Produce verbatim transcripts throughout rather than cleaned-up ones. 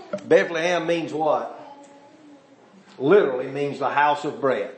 Bethlehem means what? Literally means the house of bread.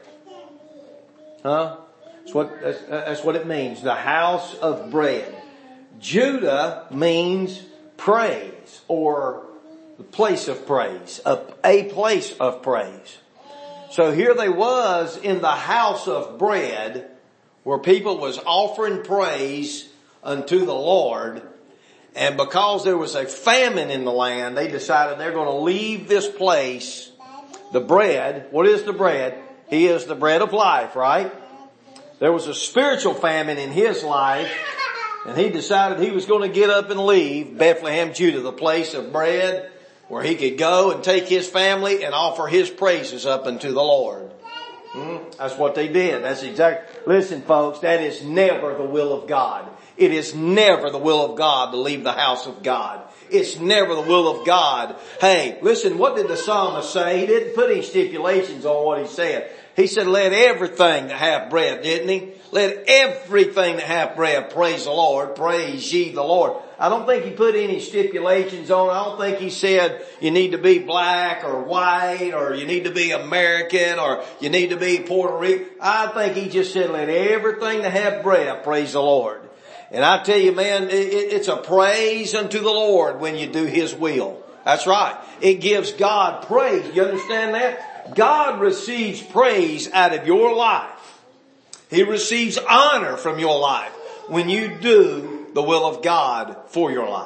Huh? That's what, that's, that's what it means. The house of bread. Judah means praise, or the place of praise, a, a place of praise. So here they was in the house of bread, where people was offering praise unto the Lord. And because there was a famine in the land, they decided they're going to leave this place. The bread, what is the bread? He is the bread of life, right? There was a spiritual famine in his life, and he decided he was going to get up and leave Bethlehem, Judah, the place of bread, where he could go and take his family and offer his praises up unto the Lord. Hmm? That's what they did. That's exact. Listen, folks, that is never the will of God. It is never the will of God to leave the house of God. It's never the will of God. Hey, listen, what did the psalmist say? He didn't put any stipulations on what he said. He said, let everything that hath breath, didn't he? Let everything that hath breath praise the Lord. Praise ye the Lord. I don't think he put any stipulations on it. I don't think he said you need to be black or white, or you need to be American, or you need to be Puerto Rican. I think he just said, let everything that hath breath praise the Lord. And I tell you, man, it's a praise unto the Lord when you do His will. That's right. It gives God praise. You understand that? God receives praise out of your life. He receives honor from your life when you do the will of God for your life.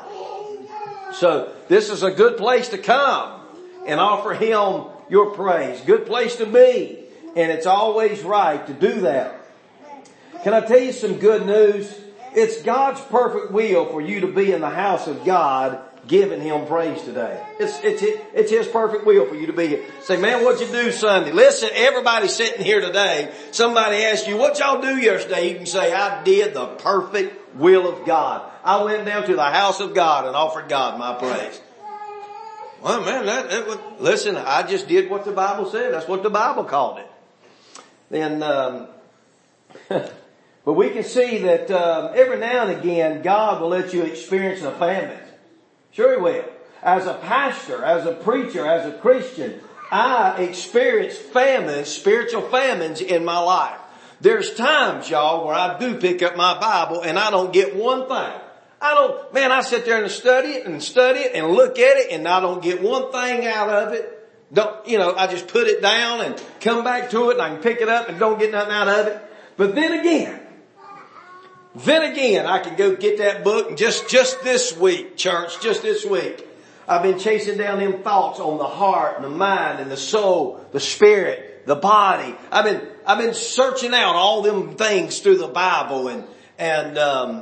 So this is a good place to come and offer Him your praise. Good place to be. And it's always right to do that. Can I tell you some good news? It's God's perfect will for you to be in the house of God, giving Him praise today. It's, it's, it's His perfect will for you to be here. Say, man, what'd you do Sunday? Listen, everybody sitting here today, somebody asked you, what y'all do yesterday? You can say, I did the perfect will of God. I went down to the house of God and offered God my praise. Well, man, that, that was, listen, I just did what the Bible said. That's what the Bible called it. Then, um, but we can see that um, every now and again, God will let you experience a famine. Sure He will. As a pastor, as a preacher, as a Christian, I experience famines, spiritual famines in my life. There's times, y'all, where I do pick up my Bible and I don't get one thing. I don't, man, I sit there and study it and study it and look at it and I don't get one thing out of it. Don't, you know, I just put it down and come back to it and I can pick it up and don't get nothing out of it. But then again, Then again, I can go get that book and just, just this week, church, just this week, I've been chasing down them thoughts on the heart and the mind and the soul, the spirit, the body. I've been, I've been searching out all them things through the Bible, and, and, um,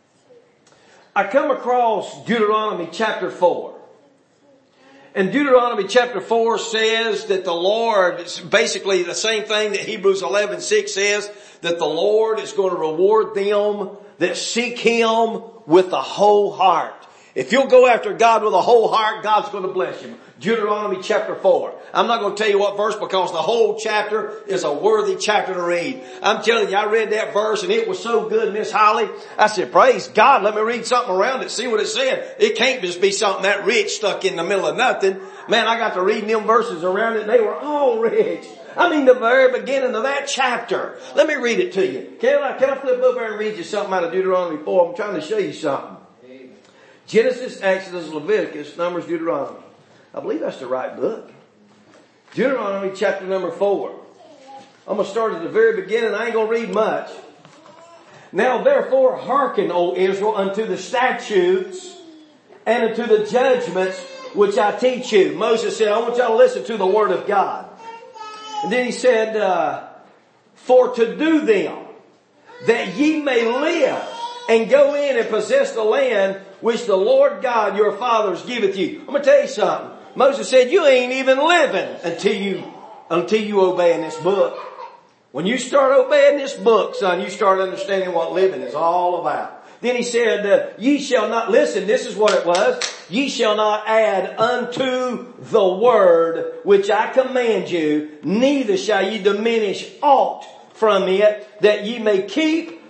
I come across Deuteronomy chapter four. And Deuteronomy chapter four says that the Lord, it's basically the same thing that Hebrews eleven six says, that the Lord is going to reward them that seek Him with the whole heart. If you'll go after God with a whole heart, God's going to bless you. Deuteronomy chapter four. I'm not going to tell you what verse because the whole chapter is a worthy chapter to read. I'm telling you, I read that verse and it was so good, Miss Holly. I said, praise God, let me read something around it, see what it said. It can't just be something that rich stuck in the middle of nothing. Man, I got to reading them verses around it and they were all rich. I mean, the very beginning of that chapter. Let me read it to you. Can I, can I flip over and read you something out of Deuteronomy four? I'm trying to show you something. Genesis, Exodus, Leviticus, Numbers, Deuteronomy. I believe that's the right book. Deuteronomy chapter number four. I'm going to start at the very beginning. I ain't going to read much. Now therefore hearken, O Israel, unto the statutes and unto the judgments which I teach you. Moses said, I want y'all to listen to the word of God. And then he said, uh, for to do them, that ye may live and go in and possess the land which the Lord God your fathers giveth you. I'm going to tell you something. Moses said, you ain't even living until you, until you obey in this book. When you start obeying this book, son, you start understanding what living is all about. Then he said, uh, ye shall not, listen, this is what it was. Ye shall not add unto the word which I command you, neither shall ye diminish aught from it, that ye may keep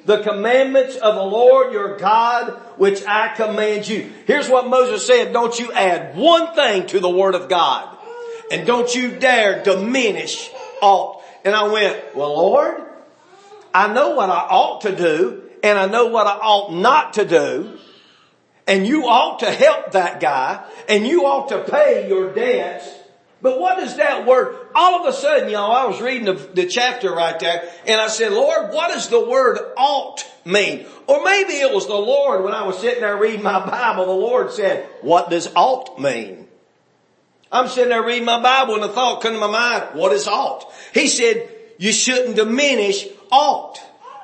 the commandments of the Lord your God, which I command you. Here's what Moses said, don't you add one thing to the Word of God. And don't you dare diminish aught. And I went, well, Lord, I know what I ought to do, and I know what I ought not to do. And you ought to help that guy, and you ought to pay your debts. But what is that word? All of a sudden, y'all, I was reading the, the chapter right there, and I said, Lord, what does the word ought mean? Or maybe it was the Lord when I was sitting there reading my Bible, the Lord said, what does ought mean? I'm sitting there reading my Bible and the thought come to my mind, what is ought? He said, you shouldn't diminish ought.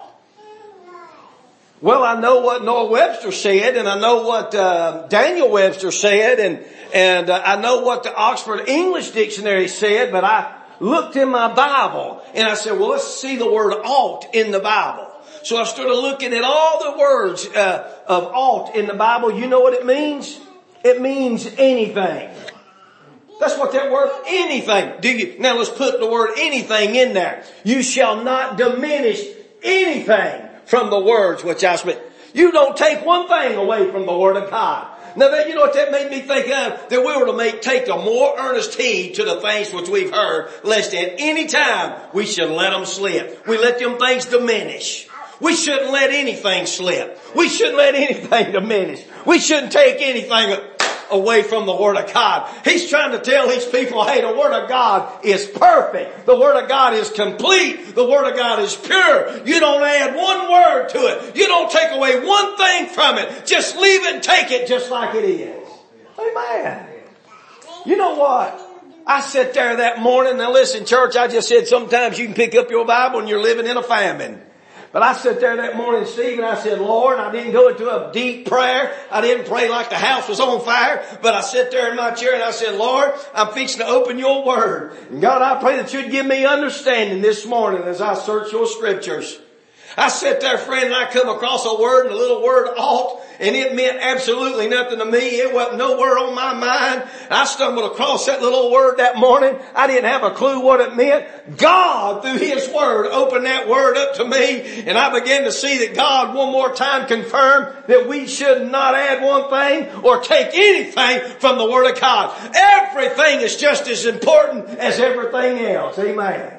Well, I know what Noah Webster said, and I know what uh, Daniel Webster said, and and uh, I know what the Oxford English Dictionary said, but I looked in my Bible, and I said, well, let's see the word ought in the Bible. So I started looking at all the words uh, of ought in the Bible. You know what it means? It means anything. That's what that word, anything. Do you? Now let's put the word anything in there. You shall not diminish anything from the words which I speak. You don't take one thing away from the Word of God. Now that, you know what that made me think of? That we were to make, take a more earnest heed to the things which we've heard, lest at any time we should let them slip. We let them things diminish. We shouldn't let anything slip. We shouldn't let anything diminish. We shouldn't take anything away from the Word of God. He's trying to tell these people, hey, the Word of God is perfect. The Word of God is complete. The Word of God is pure. You don't add one word to it. You don't take away one thing from it. Just leave it and take it just like it is. Amen. You know what? I sat there that morning. Now listen, church, I just said sometimes you can pick up your Bible and you're living in a famine. But I sat there that morning, Steve, and I said, Lord, I didn't go into a deep prayer. I didn't pray like the house was on fire. But I sat there in my chair and I said, Lord, I'm fixing to open your word. And God, I pray that you'd give me understanding this morning as I search your scriptures. I sat there, friend, and I come across a word, and a little word ought, and it meant absolutely nothing to me. It wasn't nowhere on my mind. I stumbled across that little word that morning. I didn't have a clue what it meant. God, through His Word, opened that word up to me, and I began to see that God one more time confirmed that we should not add one thing or take anything from the Word of God. Everything is just as important as everything else. Amen.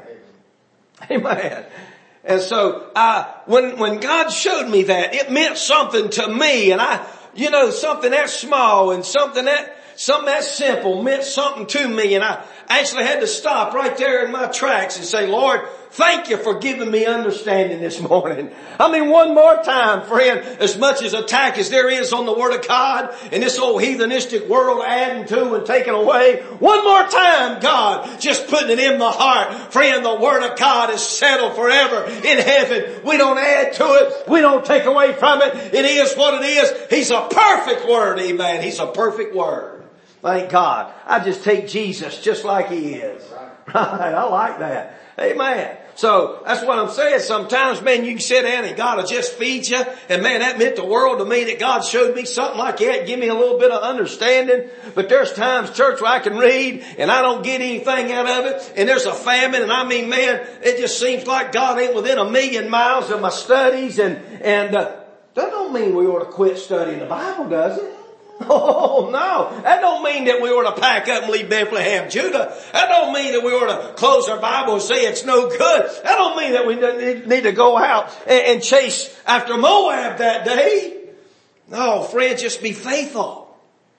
Amen. And so, uh, when, when God showed me that, it meant something to me. And I, you know, something that small and something that, something that simple meant something to me. And I actually had to stop right there in my tracks and say, Lord, thank you for giving me understanding this morning. I mean, one more time, friend, as much as attack as there is on the Word of God and this old heathenistic world adding to and taking away, one more time, God, just putting it in my heart. Friend, the Word of God is settled forever in heaven. We don't add to it. We don't take away from it. It is what it is. He's a perfect Word, amen. He's a perfect Word. Thank God. I just take Jesus just like He is. Right. I like that. Amen. So that's what I'm saying. Sometimes, man, you can sit down and God will just feed you. And man, that meant the world to me that God showed me something like that. Give me a little bit of understanding. But there's times, church, where I can read and I don't get anything out of it. And there's a famine. And I mean, man, it just seems like God ain't within a million miles of my studies. And, and, uh, that don't mean we ought to quit studying the Bible, does it? Oh, no. That don't mean that we ought to pack up and leave Bethlehem, Judah. That don't mean that we ought to close our Bible and say it's no good. That don't mean that we need to go out and chase after Moab that day. No, friend, just be faithful.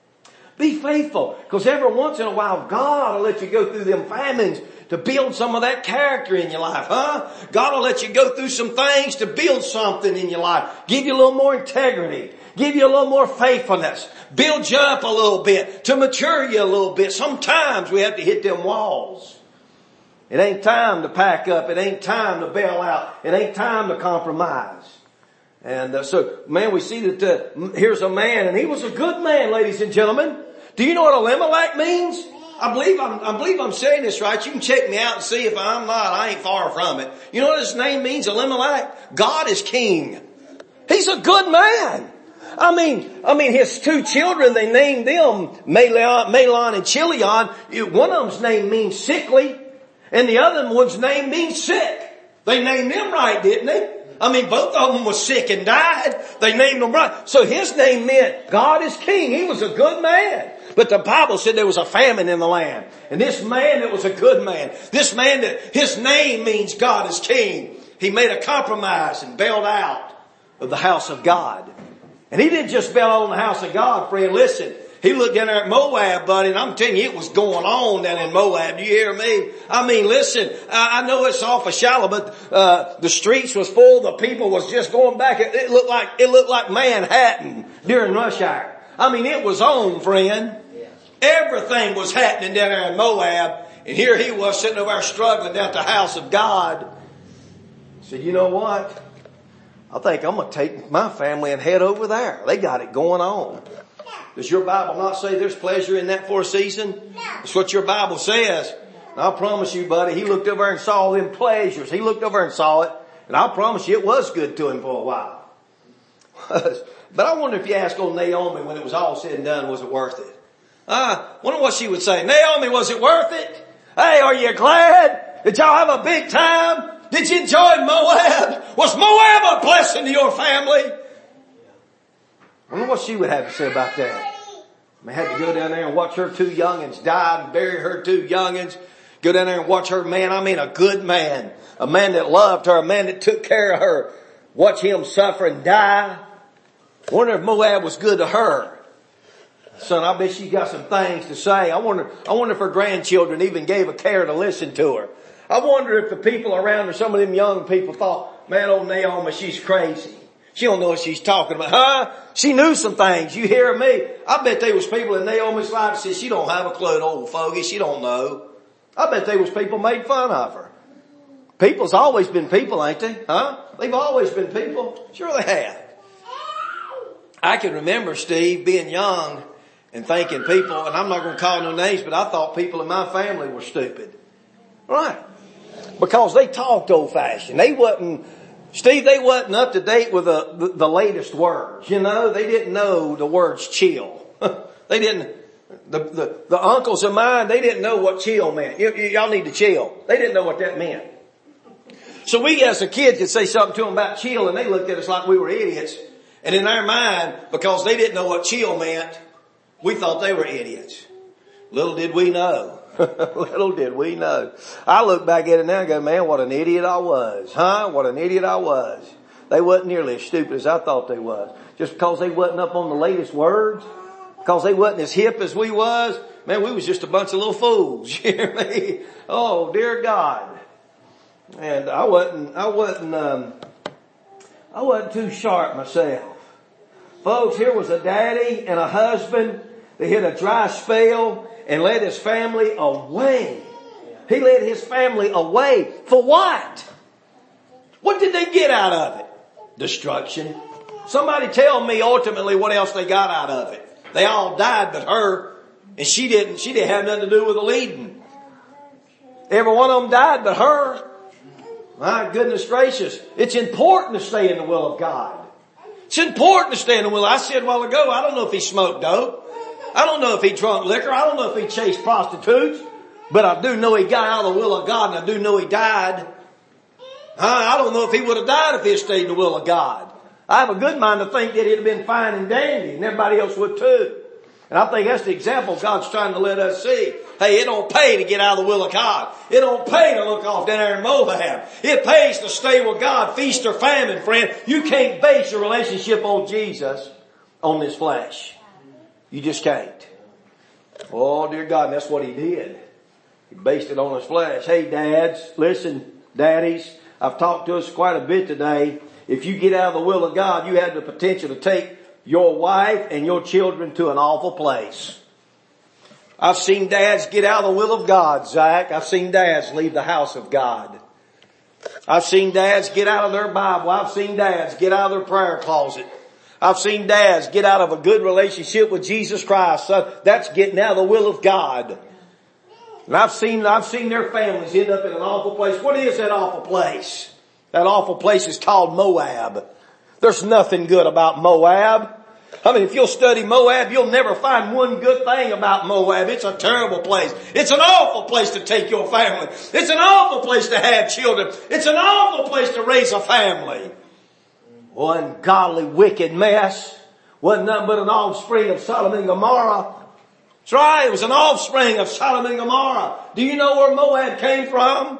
Be faithful. Because every once in a while, God will let you go through them famines to build some of that character in your life, huh? God will let you go through some things to build something in your life. Give you a little more integrity. Give you a little more faithfulness. Build you up a little bit. To mature you a little bit. Sometimes we have to hit them walls. It ain't time to pack up. It ain't time to bail out. It ain't time to compromise. And uh, so, man, we see that uh, here's a man, and he was a good man, ladies and gentlemen. Do you know what Elimelech means? I believe I'm, I believe I'm saying this right. You can check me out and see if I'm not. I ain't far from it. You know what his name means, Elimelech? God is king. He's a good man. I mean, I mean, his two children, they named them Mahlon, Mahlon and Chilion. One of them's name means sickly, and the other one's name means sick. They named them right, didn't they? I mean, both of them were sick and died. They named him right. So his name meant God is king. He was a good man. But the Bible said there was a famine in the land. And this man that was a good man, this man that his name means God is king, he made a compromise and bailed out of the house of God. And he didn't just bail out on the house of God, friend. Listen, he looked down there at Moab, buddy, and I'm telling you, it was going on down in Moab. Do you hear me? I mean, listen, I, I know it's off of Shiloh, but uh the streets was full. The people was just going back. It, it looked like it looked like Manhattan during rush hour. I mean, it was on, friend. Everything was happening down there in Moab, and here he was sitting over there struggling down at the house of God. He said, you know what? I think I'm going to take my family and head over there. They got it going on. Does your Bible not say there's pleasure in that for a season? That's what your Bible says. And I promise you, buddy, he looked over and saw them pleasures. He looked over and saw it, and I promise you it was good to him for a while. But I wonder if you ask old Naomi when it was all said and done, was it worth it? I wonder what she would say. Naomi, was it worth it? Hey, are you glad? Did y'all have a big time? Did you enjoy Moab? Was Moab a blessing to your family? I wonder what she would have to say about that. I had to go down there and watch her two youngins die and bury her two youngins. Go down there and watch her man. I mean, a good man. A man that loved her. A man that took care of her. Watch him suffer and die. I wonder if Moab was good to her. Son, I bet she got some things to say. I wonder, I wonder if her grandchildren even gave a care to listen to her. I wonder if the people around her, some of them young people thought, man, old Naomi, she's crazy. She don't know what she's talking about. Huh? She knew some things. You hear me? I bet there was people in Naomi's life that said, she don't have a clue, old fogey. She don't know. I bet there was people made fun of her. People's always been people, ain't they? Huh? They've always been people. Sure they have. I can remember, Steve, being young and thinking people, and I'm not going to call no names, but I thought people in my family were stupid. Right. Because they talked old fashioned. They wasn't, Steve, they wasn't up to date with the, the, the latest words. You know, they didn't know the words chill. They didn't, the, the, the uncles of mine, they didn't know what chill meant. You, you, y'all need to chill. They didn't know what that meant. So we as a kid could say something to them about chill, and they looked at us like we were idiots. And in our mind, because they didn't know what chill meant, we thought they were idiots. Little did we know. Little did we know. I look back at it now and go, man, what an idiot I was. Huh? What an idiot I was. They wasn't nearly as stupid as I thought they was. Just because they wasn't up on the latest words, because they wasn't as hip as we was, man, we was just a bunch of little fools. You hear me? Oh, dear God. And I wasn't, I wasn't, um, I wasn't too sharp myself. Folks, here was a daddy and a husband that hit a dry spell and led his family away. He led his family away. For what? What did they get out of it? Destruction. Somebody tell me ultimately what else they got out of it. They all died but her, and she didn't, she didn't have nothing to do with the leading. Every one of them died but her. My goodness gracious. It's important to stay in the will of God. It's important to stay in the will. I said a while ago, I don't know if he smoked dope. I don't know if he drunk liquor. I don't know if he chased prostitutes. But I do know he got out of the will of God, and I do know he died. I don't know if he would have died if he had stayed in the will of God. I have a good mind to think that he'd have been fine and dandy, and everybody else would too. And I think that's the example God's trying to let us see. Hey, it don't pay to get out of the will of God. It don't pay to look off down there in Moab. It pays to stay with God, feast or famine, friend. You can't base your relationship on Jesus on this flesh. You just can't. Oh, dear God, and that's what he did. He based it on his flesh. Hey, dads, listen, daddies, I've talked to us quite a bit today. If you get out of the will of God, you have the potential to take your wife and your children to an awful place. I've seen dads get out of the will of God, Zach. I've seen dads leave the house of God. I've seen dads get out of their Bible. I've seen dads get out of their prayer closet. I've seen dads get out of a good relationship with Jesus Christ. So that's getting out of the will of God. And I've seen, I've seen their families end up in an awful place. What is that awful place? That awful place is called Moab. There's nothing good about Moab. I mean, if you'll study Moab, you'll never find one good thing about Moab. It's a terrible place. It's an awful place to take your family. It's an awful place to have children. It's an awful place to raise a family. One godly wicked mess. Wasn't nothing but an offspring of Sodom and Gomorrah. That's right, it was an offspring of Sodom and Gomorrah. Do you know where Moab came from?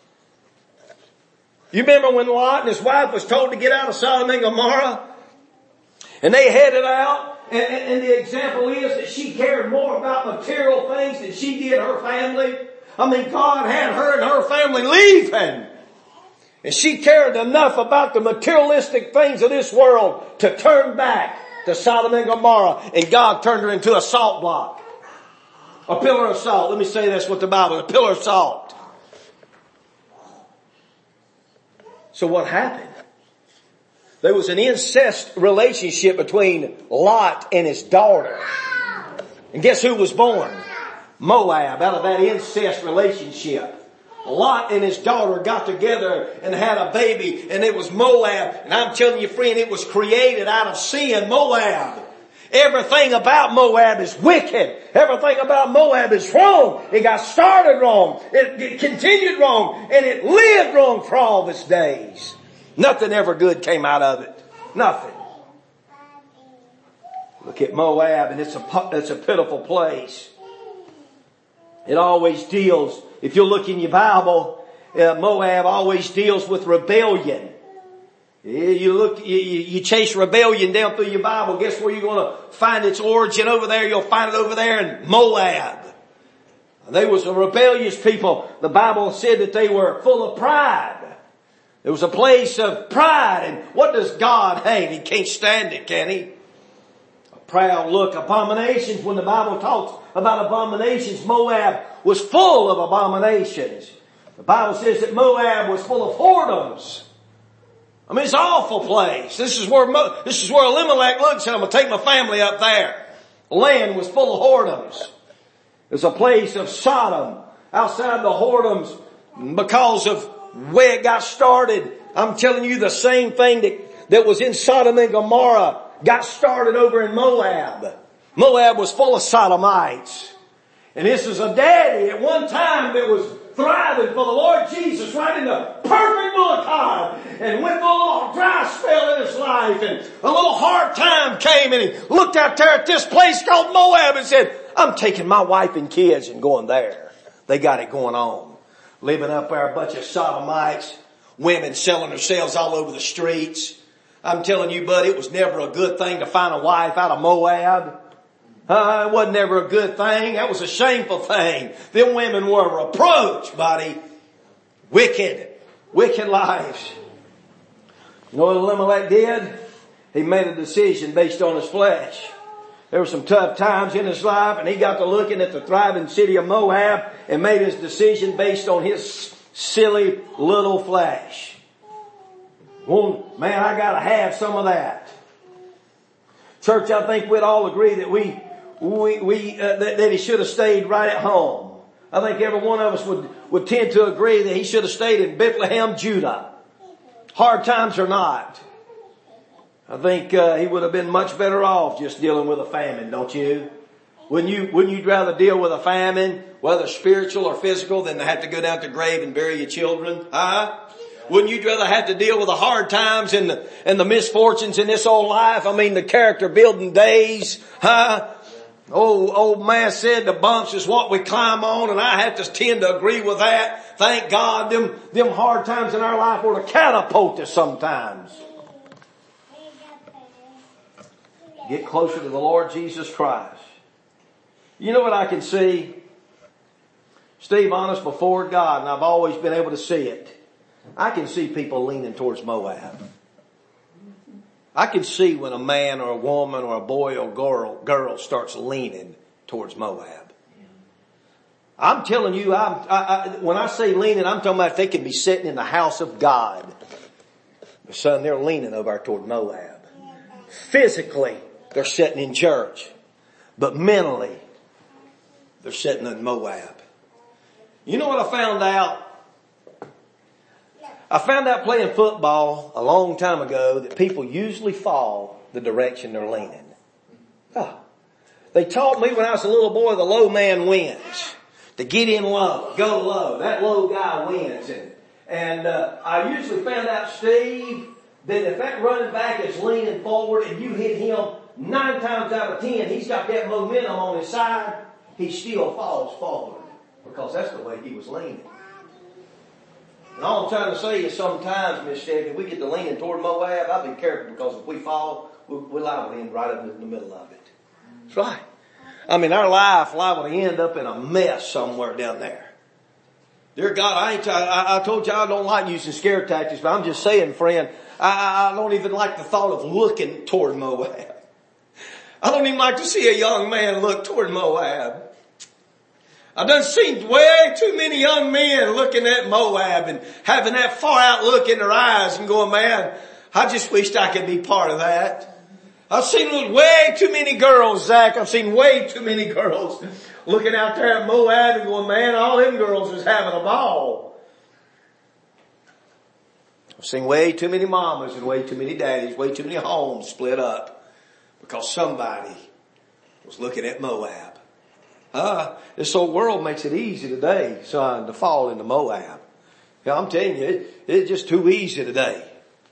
You remember when Lot and his wife was told to get out of Sodom and Gomorrah? And they headed out, and, and, and the example is that she cared more about material things than she did her family. I mean, God had her and her family leaving. And she cared enough about the materialistic things of this world to turn back to Sodom and Gomorrah. And God turned her into a salt block. A pillar of salt. Let me say that's what the Bible is. A pillar of salt. So what happened? There was an incest relationship between Lot and his daughter. And guess who was born? Moab, out of that incest relationship. Lot and his daughter got together and had a baby, and it was Moab. And I'm telling you, friend, it was created out of sin, Moab. Everything about Moab is wicked. Everything about Moab is wrong. It got started wrong. It, it continued wrong. And it lived wrong for all its days. Nothing ever good came out of it. Nothing. Look at Moab, and it's a, it's a pitiful place. It always deals, if you look in your Bible, uh, Moab always deals with rebellion. You look, you, you chase rebellion down through your Bible. Guess where you're going to find its origin over there? You'll find it over there in Moab. They was a rebellious people. The Bible said that they were full of pride. There was a place of pride. And what does God hate? He can't stand it, can he? A proud look. Abominations. When the Bible talks about abominations, Moab was full of abominations. The Bible says that Moab was full of whoredoms. I mean, it's an awful place. This is where Mo, this is where Elimelech looked and said, I'm going to take my family up there. The land was full of whoredoms. It was a place of Sodom. Outside the whoredoms, because of where it got started, I'm telling you the same thing that, that was in Sodom and Gomorrah got started over in Moab. Moab was full of sodomites. And this is a daddy at one time that was thriving for the Lord Jesus right in the perfect boulevard. And went through a little dry spell in his life, and a little hard time came, and he looked out there at this place called Moab and said, I'm taking my wife and kids and going there. They got it going on. Living up there, a bunch of sodomites, women selling themselves all over the streets. I'm telling you, bud, it was never a good thing to find a wife out of Moab. Uh, it wasn't never a good thing. That was a shameful thing. Them women were a reproach, buddy. Wicked, wicked lives. You know what Elimelech did? He made a decision based on his flesh. There were some tough times in his life, and he got to looking at the thriving city of Moab and made his decision based on his silly little flesh. Well, man, I gotta have some of that. Church, I think we'd all agree that we We, we, uh, that, that he should have stayed right at home. I think every one of us would, would tend to agree that he should have stayed in Bethlehem, Judah. Hard times or not. I think, uh, he would have been much better off just dealing with a famine, don't you? Wouldn't you, wouldn't you rather deal with a famine, whether spiritual or physical, than to have to go down to the grave and bury your children? Huh? Wouldn't you rather have to deal with the hard times and the, and the misfortunes in this old life? I mean, the character building days, huh? Old, old man said the bumps is what we climb on, and I have to tend to agree with that. Thank God them, them hard times in our life were to catapult us sometimes. Get closer to the Lord Jesus Christ. You know what I can see? Steve, honest before God, and I've always been able to see it. I can see people leaning towards Moab. I can see when a man or a woman or a boy or girl, girl starts leaning towards Moab. I'm telling you, I'm, I, I, when I say leaning, I'm talking about they can be sitting in the house of God. But son, they're leaning over toward Moab. Physically, they're sitting in church. But mentally, they're sitting in Moab. You know what I found out? I found out playing football a long time ago that people usually fall the direction they're leaning. Oh. They taught me when I was a little boy the low man wins. To get in low, go low. That low guy wins. And, and uh, I usually found out, Steve, then if that running back is leaning forward and you hit him nine times out of ten, he's got that momentum on his side, he still falls forward because that's the way he was leaning. And all I'm trying to say is sometimes, Miss Stephanie, we get to leaning toward Moab. I'll be careful because if we fall, we're liable to end right up in the middle of it. That's right. I mean, our life liable to end up in a mess somewhere down there. Dear God, I ain't, I, I told you I don't like using scare tactics, but I'm just saying, friend, I, I don't even like the thought of looking toward Moab. I don't even like to see a young man look toward Moab. I've done seen way too many young men looking at Moab and having that far out look in their eyes and going, man, I just wished I could be part of that. I've seen way too many girls, Zach. I've seen way too many girls looking out there at Moab and going, man, all them girls is having a ball. I've seen way too many mamas and way too many daddies, way too many homes split up because somebody was looking at Moab. Uh, this old world makes it easy today, son, to fall into Moab. Yeah, I'm telling you, it, it's just too easy today.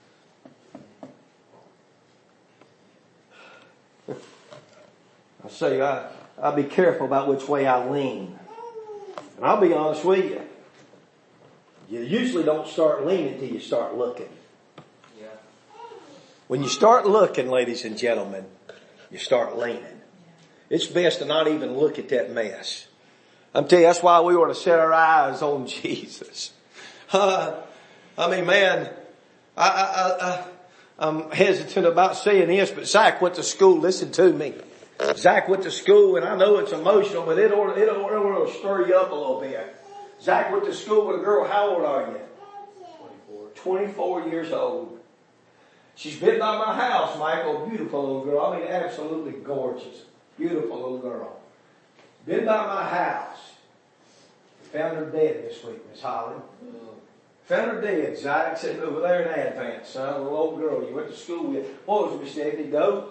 I say, I, I'll be careful about which way I lean. And I'll be honest with you. You usually don't start leaning till you start looking. Yeah. When you start looking, ladies and gentlemen, you start leaning. It's best to not even look at that mess. I'm telling you, that's why we ought to set our eyes on Jesus. Uh, I mean, man, I, I, I, I'm hesitant about saying this, but Zach went to school. Listen to me. Zach went to school, and I know it's emotional, but it ought, it ought, it ought to stir you up a little bit. Zach went to school with a girl. How old are you? twenty-four. twenty-four years old. She's been by my house, Michael. Beautiful little girl. I mean, absolutely gorgeous. Beautiful little girl. Been by my house. Found her dead this week, Miss Holly. Found her dead. Zach sitting over there in Advance, son. A little old girl you went to school with. What was it, Miss Stephanie? Dope?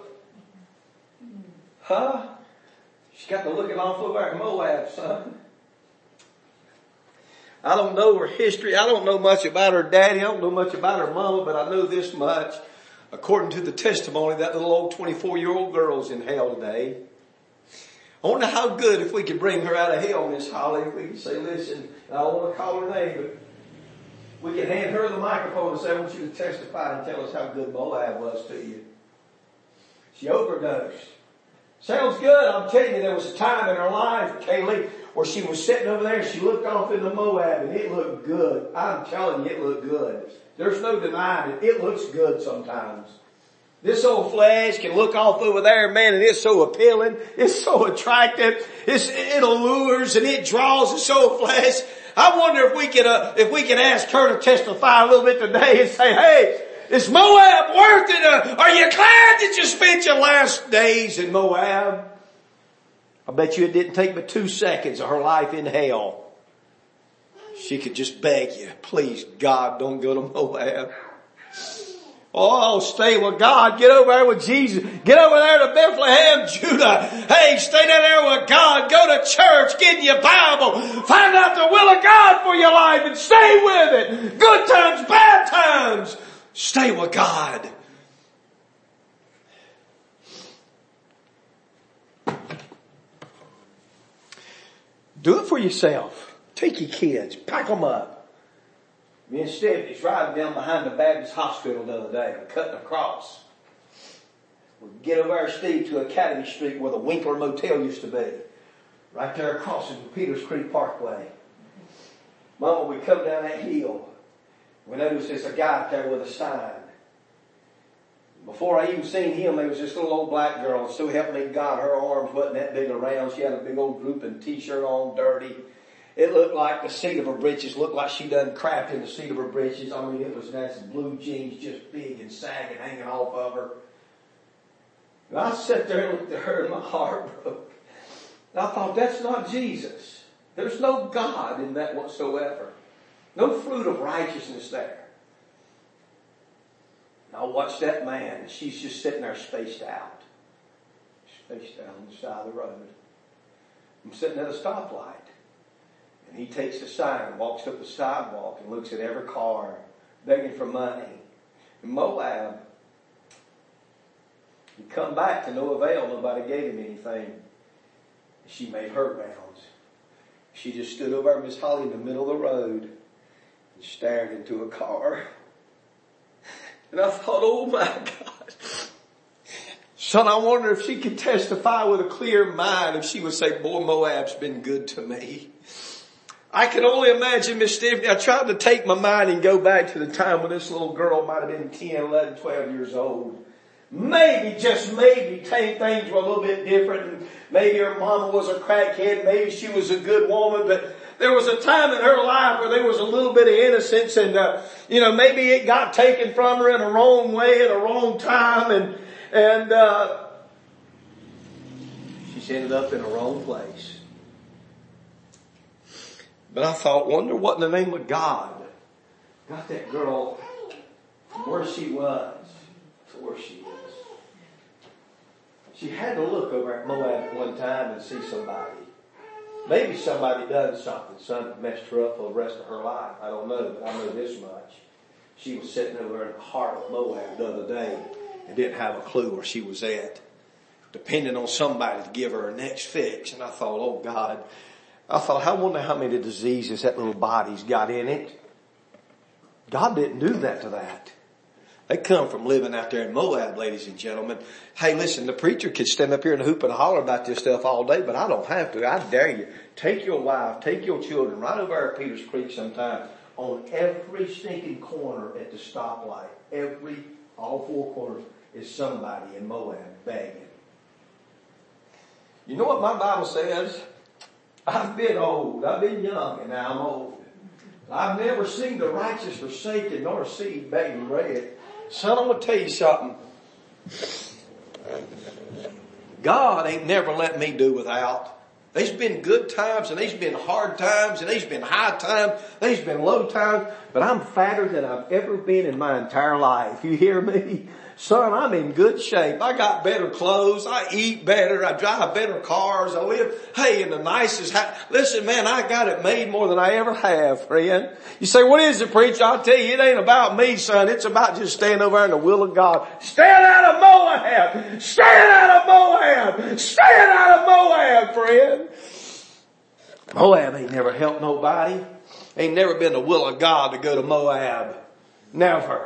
Huh? She's got the looking off over there at Moab, son. I don't know her history. I don't know much about her daddy. I don't know much about her mama, but I know this much. According to the testimony, that little old twenty-four-year-old girl's in hell today. I wonder how good if we could bring her out of hell, Miss Holly. If we could say, listen, I don't want to call her name, but we could hand her the microphone and say, I want you to testify and tell us how good Moab was to you. She overdosed. Sounds good. I'm telling you, there was a time in her life, Kaylee, where she was sitting over there and she looked off into Moab and it looked good. I'm telling you, it looked good. There's no denying it. It looks good sometimes. This old flesh can look off over there, man, and it's so appealing. It's so attractive. It's, it allures and it draws this old flesh. I wonder if we could, uh, if we could ask her to testify a little bit today and say, hey, is Moab worth it? Uh, are you glad that you spent your last days in Moab? I bet you it didn't take but two seconds of her life in hell. She could just beg you, please, God, don't go to Moab. Oh, stay with God. Get over there with Jesus. Get over there to Bethlehem, Judah. Hey, stay down there with God. Go to church. Get in your Bible. Find out the will of God for your life and stay with it. Good times, bad times. Stay with God. Do it for yourself. Take your kids. Pack them up. Me and Stephanie's riding down behind the Baptist Hospital the other day, cutting across. We get over there, Steve, to Academy Street where the Winkler Motel used to be. Right there across from Peters Creek Parkway. Mama, we come down that hill. We noticed there's a guy out there with a sign. Before I even seen him, there was this little old black girl. So help me God, her arms wasn't that big around. She had a big old drooping t-shirt on, dirty. It looked like the seat of her britches, looked like she done crapped in the seat of her britches. I mean, it was nice blue jeans, just big and sagging, hanging off of her. And I sat there and looked at her and my heart broke. And I thought, that's not Jesus. There's no God in that whatsoever. No fruit of righteousness there. And I watched that man, and she's just sitting there spaced out. Spaced out on the side of the road. I'm sitting at a stoplight. And he takes the sign and walks up the sidewalk and looks at every car begging for money. in Moab. He come back to no avail. Nobody gave him anything. She made her rounds. She just stood over Miss Holly in the middle of the road and stared into a car. And I thought, oh my God. Son, I wonder if she could testify with a clear mind, if she would say, boy, Moab's been good to me. I can only imagine Miss Stephanie. I tried to take my mind and go back to the time when this little girl might have been ten, eleven, twelve years old. Maybe, just maybe, things were a little bit different. And maybe her mama was a crackhead. Maybe she was a good woman. But there was a time in her life where there was a little bit of innocence. And, uh, you know, maybe it got taken from her in the wrong way at a wrong time. And, and, uh, she's ended up in the wrong place. But I thought, wonder what in the name of God got that girl from where she was to where she is. She had to look over at Moab at one time and see somebody. Maybe somebody done something. Something messed her up for the rest of her life. I don't know, but I know this much. She was sitting over in the heart of Moab the other day and didn't have a clue where she was at, depending on somebody to give her her next fix. And I thought, oh God, I thought, I wonder how many diseases that little body's got in it. God didn't do that to that. They come from living out there in Moab, ladies and gentlemen. Hey, listen, the preacher could stand up here and hoop and holler about this stuff all day, but I don't have to. I dare you. Take your wife, take your children right over there at Peters Creek sometime. On every stinking corner at the stoplight, every, all four corners, is somebody in Moab begging. You know what my Bible says? I've been old, I've been young, and now I'm old. I've never seen the righteous forsaken, nor seed begging bread. Son, I'm going to tell you something. God ain't never let me do without. There's been good times, and there's been hard times, and there's been high times, there's been low times, but I'm fatter than I've ever been in my entire life. You hear me? Son, I'm in good shape. I got better clothes. I eat better. I drive better cars. I live, hey, in the nicest house. Listen, man, I got it made more than I ever have, friend. You say, what is it, preacher? I'll tell you, it ain't about me, son. It's about just staying over in the will of God. Stand out of Moab. Stand out of Moab. Stand out of Moab, friend. Moab ain't never helped nobody. Ain't never been the will of God to go to Moab. Never.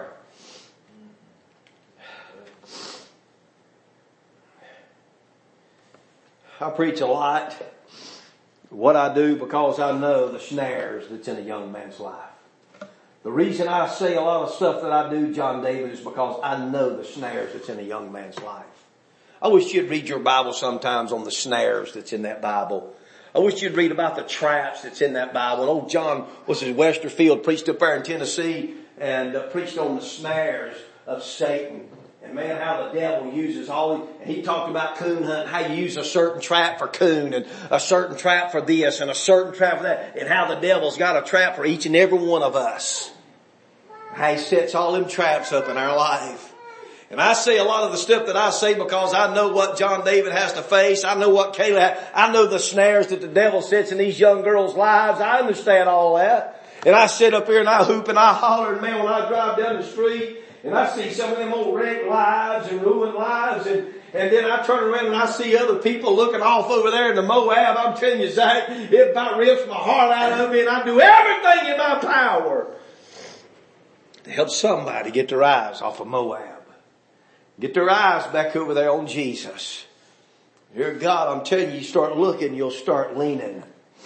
I preach a lot. What I do because I know the snares that's in a young man's life. The reason I say a lot of stuff that I do, John David, is because I know the snares that's in a young man's life. I wish you'd read your Bible sometimes on the snares that's in that Bible. I wish you'd read about the traps that's in that Bible. And old John was in Westerfield, preached up there in Tennessee, and uh, preached on the snares of Satan. And man, how the devil uses all, and he talked about coon hunting, how you use a certain trap for coon and a certain trap for this and a certain trap for that, and how the devil's got a trap for each and every one of us. How he sets all them traps up in our life. And I say a lot of the stuff that I say because I know what John David has to face. I know what Kayla has. I know the snares that the devil sets in these young girls' lives. I understand all that. And I sit up here and I hoop and I holler, and man, when I drive down the street, and I see some of them old wrecked lives and ruined lives, and, and then I turn around and I see other people looking off over there in the Moab. I'm telling you, Zach, it about rips my heart out of me, and I do everything in my power to help somebody get their eyes off of Moab. Get their eyes back over there on Jesus. Dear God, I'm telling you, you start looking, you'll start leaning.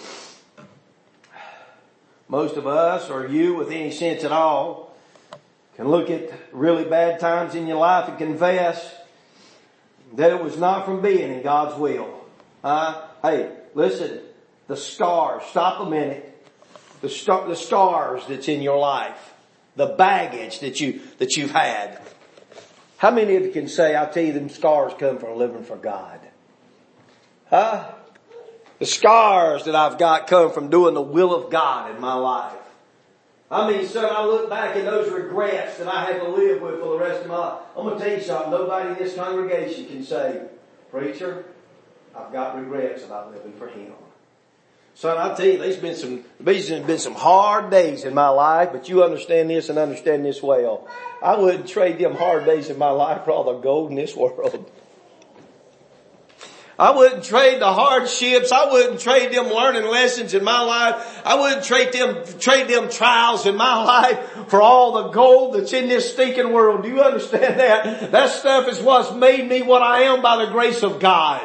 Most of us, or you with any sense at all, can look at really bad times in your life and confess that it was not from being in God's will. Uh, hey, listen, the scars, stop a minute. The, star, the scars that's in your life, the baggage that you, that you've had. How many of you can say, I'll tell you, them scars come from living for God? Huh? The scars that I've got come from doing the will of God in my life. I mean, son, I look back at those regrets that I had to live with for the rest of my life. I'm going to tell you something. Nobody in this congregation can say, preacher, I've got regrets about living for Him. Son, I'll tell you, there's been some, there's been some hard days in my life, but you understand this and understand this well. I wouldn't trade them hard days in my life for all the gold in this world. I wouldn't trade the hardships. I wouldn't trade them learning lessons in my life. I wouldn't trade them, trade them trials in my life for all the gold that's in this stinking world. Do you understand that? That stuff is what's made me what I am by the grace of God.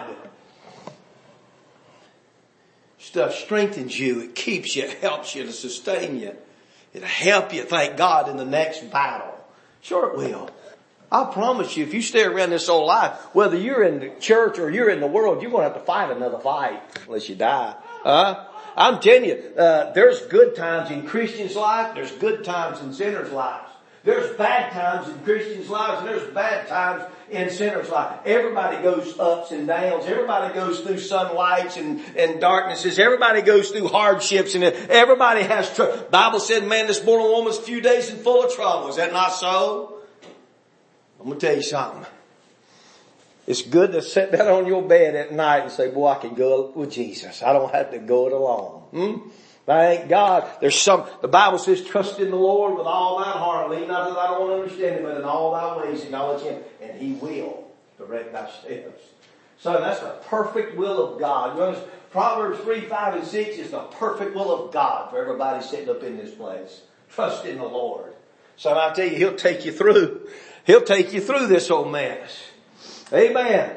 Stuff strengthens you. It keeps you. It helps you to sustain you. It'll help you, thank God, in the next battle. Sure it will. I promise you, if you stay around this whole life, whether you're in the church or you're in the world, you're going to have to fight another fight unless you die. Huh? I'm telling you, uh, there's good times in Christians' life. There's good times in sinners' lives. There's bad times in Christians' lives and there's bad times in sinners' life. Everybody goes ups and downs. Everybody goes through sunlights and, and darknesses. Everybody goes through hardships and everybody has trouble. Bible said, man, this born woman's few days and full of trouble. Is that not so? I'm going to tell you something. It's good to sit down on your bed at night and say, boy, I can go with Jesus. I don't have to go it alone. Hmm? Thank God. There's some, the Bible says, trust in the Lord with all thine heart. Lean not to thy own understanding, but in all thy ways acknowledge him, and he will direct thy steps. So that's the perfect will of God. You notice Proverbs three, five, and six is the perfect will of God for everybody sitting up in this place. Trust in the Lord. So I tell you, he'll take you through. He'll take you through this old mess. Amen.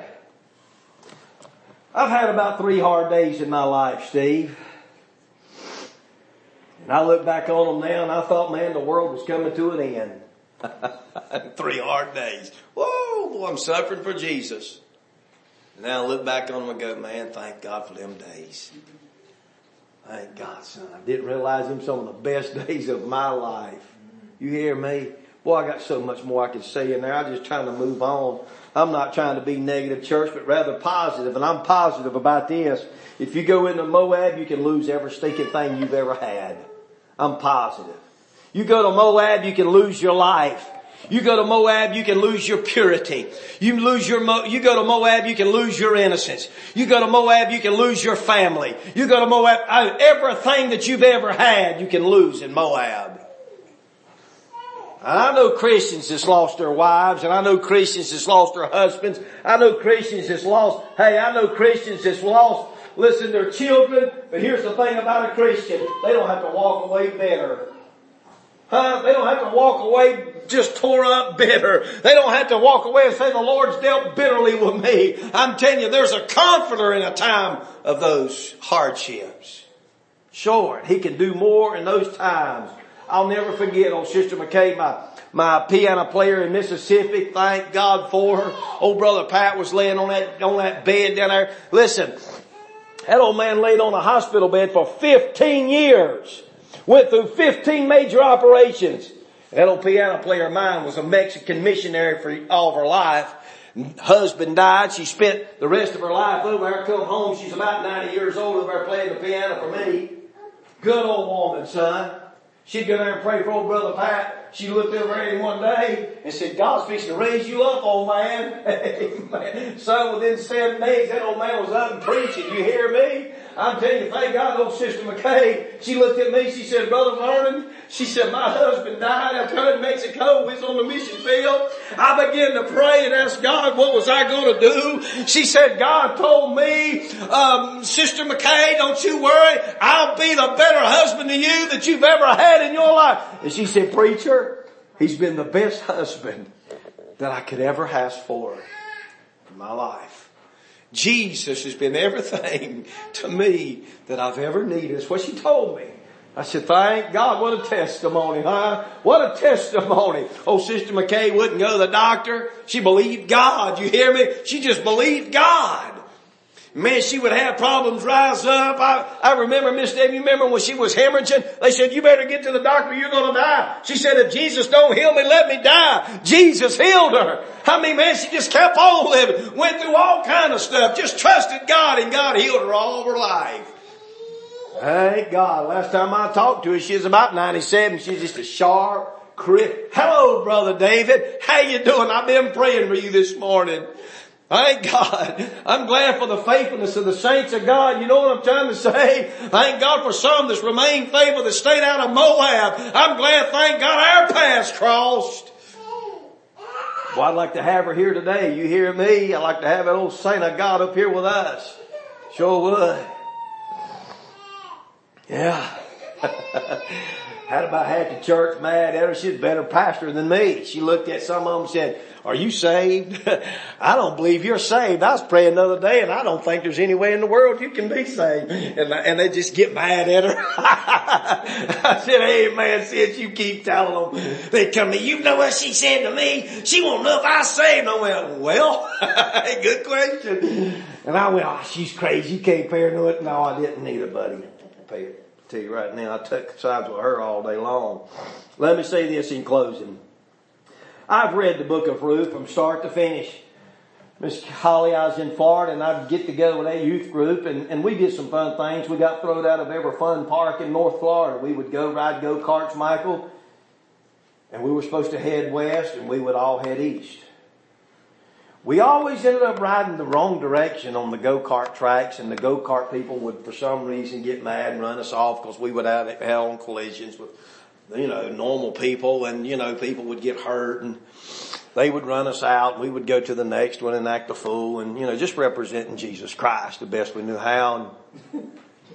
I've had about three hard days in my life, Steve. And I look back on them now and I thought, man, the world was coming to an end. Three hard days. Whoa, boy, I'm suffering for Jesus. And now I look back on them and go, man, thank God for them days. Thank God, son. I didn't realize them some of the best days of my life. You hear me? Boy, I got so much more I could say in there. I'm just trying to move on. I'm not trying to be negative, church, but rather positive. And I'm positive about this. If you go into Moab, you can lose every stinking thing you've ever had. I'm positive. You go to Moab, you can lose your life. You go to Moab, you can lose your purity. You lose your, Mo- you go to Moab, you can lose your innocence. You go to Moab, you can lose your family. You go to Moab, everything that you've ever had, you can lose in Moab. I know Christians that's lost their wives, and I know Christians that's lost their husbands. I know Christians that's lost, hey, I know Christians that's lost, listen, their children. But here's the thing about a Christian. They don't have to walk away bitter. Huh? They don't have to walk away just tore up bitter. They don't have to walk away and say the Lord's dealt bitterly with me. I'm telling you, there's a comforter in a time of those hardships. Sure, he can do more in those times. I'll never forget old Sister McKay, my, my piano player in Mississippi. Thank God for her. Old Brother Pat was laying on that, on that bed down there. Listen, that old man laid on a hospital bed for fifteen years. Went through fifteen major operations. That old piano player of mine was a Mexican missionary for all of her life. Husband died. She spent the rest of her life over there. Come home. She's about ninety years old over there playing the piano for me. Good old woman, son. She'd go there and pray for old Brother Pat. She looked over at him one day and said, God's fixing to raise you up, old man. Amen. So within seven days, that old man was up and preaching. You hear me? I'm telling you, thank God, old Sister McKay, she looked at me, she said, Brother Vernon, she said, my husband died out there in Mexico. We was on the mission field. I began to pray and ask God, what was I going to do? She said, God told me, um, Sister McKay, don't you worry. I'll be the better husband to you that you've ever had in your life. And she said, preacher, he's been the best husband that I could ever ask for in my life. Jesus has been everything to me that I've ever needed. That's what she told me. I said, thank God, what a testimony, huh? What a testimony. Oh, Sister McKay wouldn't go to the doctor. She believed God. You hear me? She just believed God. Man, she would have problems rise up. I, I remember, Miss Debbie, you remember when she was hemorrhaging? They said, you better get to the doctor, you're going to die. She said, if Jesus don't heal me, let me die. Jesus healed her. I mean, man, she just kept on living. Went through all kind of stuff. Just trusted God, and God healed her all of her life. Thank God. Last time I talked to her, she was about ninety-seven. She's just a sharp, crisp. Hello, Brother David. How you doing? I've been praying for you this morning. Thank God. I'm glad for the faithfulness of the saints of God. You know what I'm trying to say? Thank God for some that's remained faithful that stayed out of Moab. I'm glad, thank God, our paths crossed. Well, I'd like to have her here today. You hear me? I'd like to have that old saint of God up here with us. Sure would. Yeah. Had about half the church mad at her. She's a better pastor than me. She looked at some of them and said, are you saved? I don't believe you're saved. I was praying the other day and I don't think there's any way in the world you can be saved. And, and they just get mad at her. I said, hey man, since you keep telling them, they come to me, you know what she said to me? She won't know if I saved. I went, well, good question. And I went, oh, she's crazy. You can't pay her no it. No, I didn't either, buddy. Pay it. Tell you right now, I took sides with her all day long. Let me say this in closing. I've read the book of Ruth from start to finish. Miss Holly, I was in Florida and I'd get together with that youth group and, and we did some fun things. We got thrown out of every fun park in North Florida. We would go ride go-karts, Michael, and we were supposed to head west and we would all head east. We always ended up riding the wrong direction on the go-kart tracks, and the go-kart people would, for some reason, get mad and run us off because we would have hell on collisions with, you know, normal people, and, you know, people would get hurt, and they would run us out, and we would go to the next one and act a fool, and, you know, just representing Jesus Christ the best we knew how. And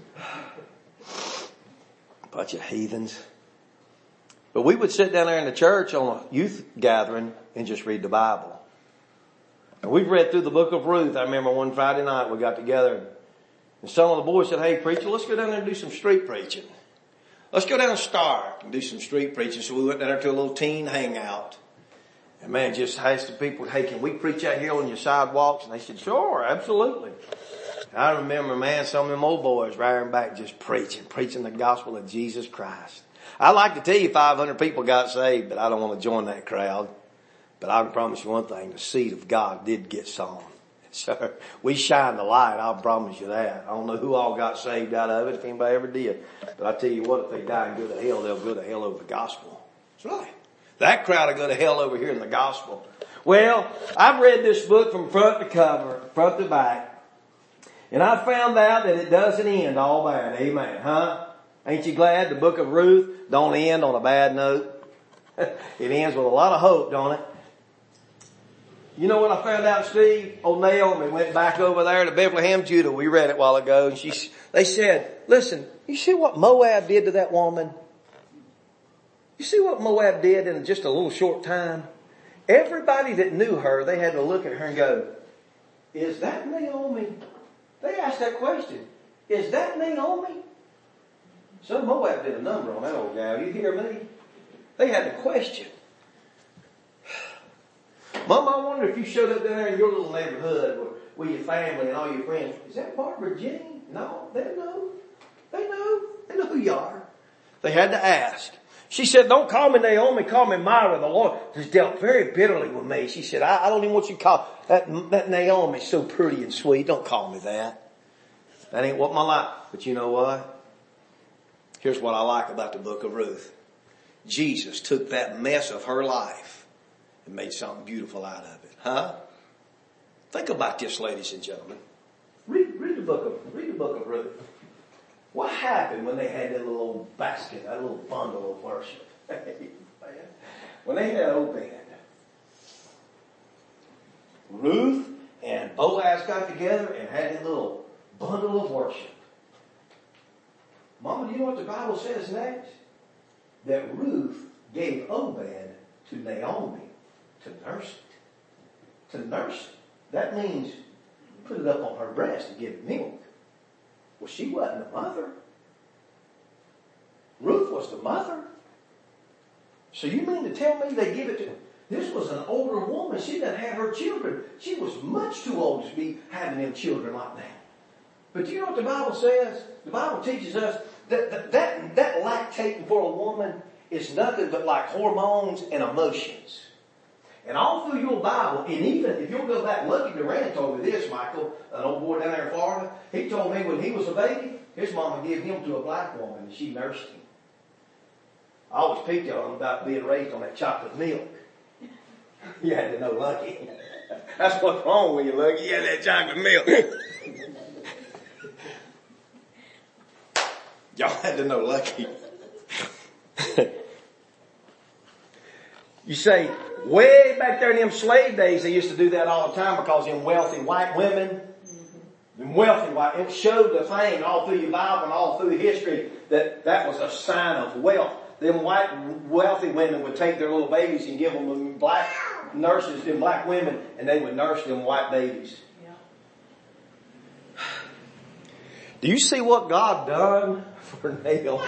bunch of heathens. But we would sit down there in the church on a youth gathering and just read the Bible. We've read through the book of Ruth. I remember one Friday night we got together and some of the boys said, hey preacher, let's go down there and do some street preaching. Let's go down and start and do some street preaching. So we went down there to a little teen hangout. And man, just asked the people, hey, can we preach out here on your sidewalks? And they said, sure, absolutely. I remember, man, some of them old boys riding back just preaching, preaching the gospel of Jesus Christ. I'd like to tell you five hundred people got saved, but I don't want to join that crowd. But I can promise you one thing, the seed of God did get sown. So we shine the light, I'll promise you that. I don't know who all got saved out of it, if anybody ever did. But I tell you what, if they die and go to hell, they'll go to hell over the gospel. That's right. That crowd will go to hell over here in the gospel. Well, I've read this book from front to cover, front to back. And I found out that it doesn't end all bad. Amen. Huh? Ain't you glad the book of Ruth don't end on a bad note? It ends with a lot of hope, don't it? You know what I found out, Steve? Old Naomi went back over there to Bethlehem, Judah. We read it a while ago. And she, they said, listen, you see what Moab did to that woman? You see what Moab did in just a little short time? Everybody that knew her, they had to look at her and go, is that Naomi? They asked that question. Is that Naomi? Some Moab did a number on that old gal. You hear me? They had to question. Mom, I wonder if you showed up down there in your little neighborhood with, with your family and all your friends. Is that Barbara Jean? No, they know. They know. They know who you are. They had to ask. She said, don't call me Naomi, call me Myra. The Lord has dealt very bitterly with me. She said, I, I don't even want you to call that, that Naomi so pretty and sweet. Don't call me that. That ain't what my life. But you know what? Here's what I like about the book of Ruth. Jesus took that mess of her life and made something beautiful out of it. Huh? Think about this, ladies and gentlemen. Read, read the book of, read the book of Ruth. What happened when they had that little old basket, that little bundle of worship? When they had Obed, Ruth and Boaz got together and had that little bundle of worship. Mama, do you know what the Bible says next? That Ruth gave Obed to Naomi to nurse it. To nurse it. That means put it up on her breast and give it milk. Well, she wasn't the mother. Ruth was the mother. So you mean to tell me they give it to... This was an older woman. She didn't have her children. She was much too old to be having them children like that. But you know what the Bible says? The Bible teaches us that that, that, that lactating for a woman is nothing but like hormones and emotions. And all through your Bible, and even if you'll go back, Lucky Duran told me this, Michael, an old boy down there in Florida. He told me when he was a baby, his mama gave him to a black woman and she nursed him. I always picked on him about being raised on that chocolate milk. You had to know Lucky. That's what's wrong with you, Lucky. You had that chocolate milk. Y'all had to know Lucky. You say, way back there in them slave days, they used to do that all the time because them wealthy white women, them wealthy white, it showed the thing all through your Bible and all through history that that was a sign of wealth. Them white wealthy women would take their little babies and give them to black nurses, them black women, and they would nurse them white babies. Yeah. Do you see what God done for Naomi?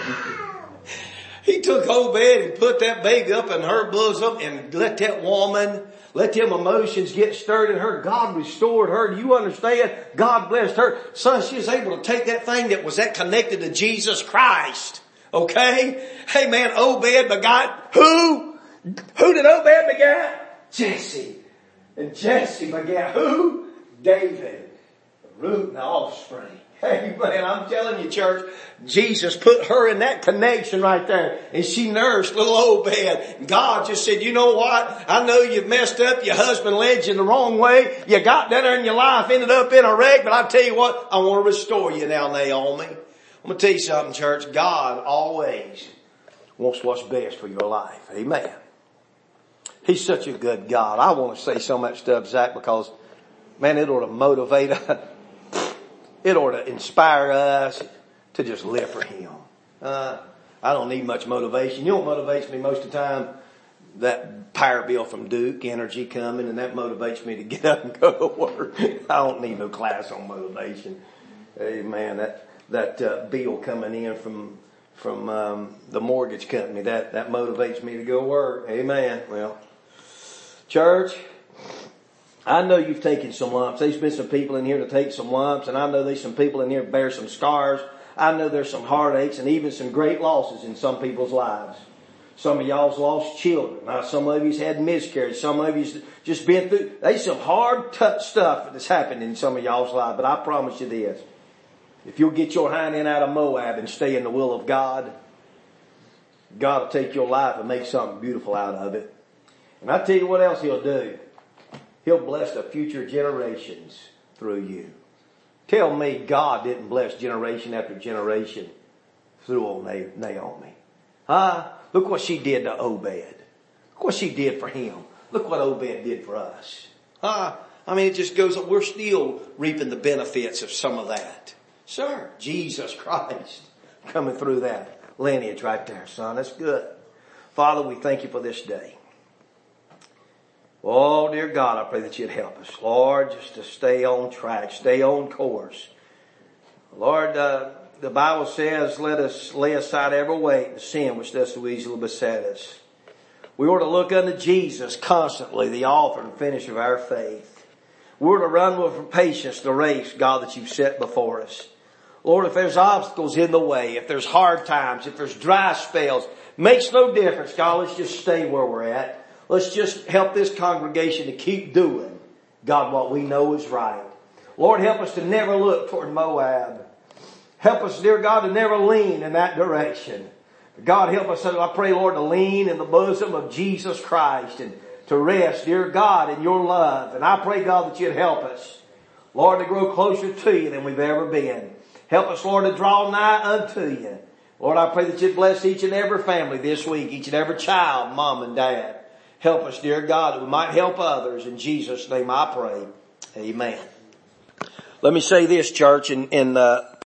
He took Obed and put that baby up in her bosom and let that woman, let them emotions get stirred in her. God restored her. Do you understand? God blessed her. Son, she was able to take that thing that was that connected to Jesus Christ. Okay? Hey man, Obed begot who? Who did Obed begat? Jesse. And Jesse begat who? David. The root and the offspring. Hey man, I'm telling you church, Jesus put her in that connection right there and she nursed little Obed. God just said, you know what? I know you've messed up. Your husband led you the wrong way. You got better in your life, ended up in a wreck, but I tell you what, I want to restore you now, Naomi. I'm going to tell you something church. God always wants what's best for your life. Amen. He's such a good God. I want to say so much stuff, Zach, because man, it ought to motivate us. It ought to inspire us to just live for Him. Uh, I don't need much motivation. You know what motivates me most of the time? That power bill from Duke Energy coming, and that motivates me to get up and go to work. I don't need no class on motivation. Amen. That that uh, bill coming in from from um, the mortgage company, that that motivates me to go work. Amen. Well, church, I know you've taken some lumps. There's been some people in here to take some lumps, and I know there's some people in here to bear some scars. I know there's some heartaches and even some great losses in some people's lives. Some of y'all's lost children. Now, some of you's had miscarriage. Some of you's just been through. There's some hard tough stuff that's happened in some of y'all's lives. But I promise you this. If you'll get your hind end out of Moab and stay in the will of God, God will take your life and make something beautiful out of it. And I tell you what else He'll do. He'll bless the future generations through you. Tell me God didn't bless generation after generation through old Naomi. Huh? Look what she did to Obed. Look what she did for him. Look what Obed did for us. Huh? I mean, it just goes on. We're still reaping the benefits of some of that. Sir, Jesus Christ coming through that lineage right there, son. That's good. Father, we thank you for this day. Oh, dear God, I pray that you'd help us, Lord, just to stay on track, stay on course. Lord, uh, the Bible says, let us lay aside every weight and sin which does so easily beset us. We ought to look unto Jesus constantly, the author and finisher of our faith. We ought to run with patience the race, God, that you've set before us. Lord, if there's obstacles in the way, if there's hard times, if there's dry spells, makes no difference, God, let's just stay where we're at. Let's just help this congregation to keep doing, God, what we know is right. Lord, help us to never look toward Moab. Help us, dear God, to never lean in that direction. God, help us, I pray, Lord, to lean in the bosom of Jesus Christ and to rest, dear God, in your love. And I pray, God, that you'd help us, Lord, to grow closer to you than we've ever been. Help us, Lord, to draw nigh unto you. Lord, I pray that you'd bless each and every family this week, each and every child, mom and dad. Help us, dear God, that we might help others. In Jesus' name I pray. Amen. Let me say this, church, in, in uh,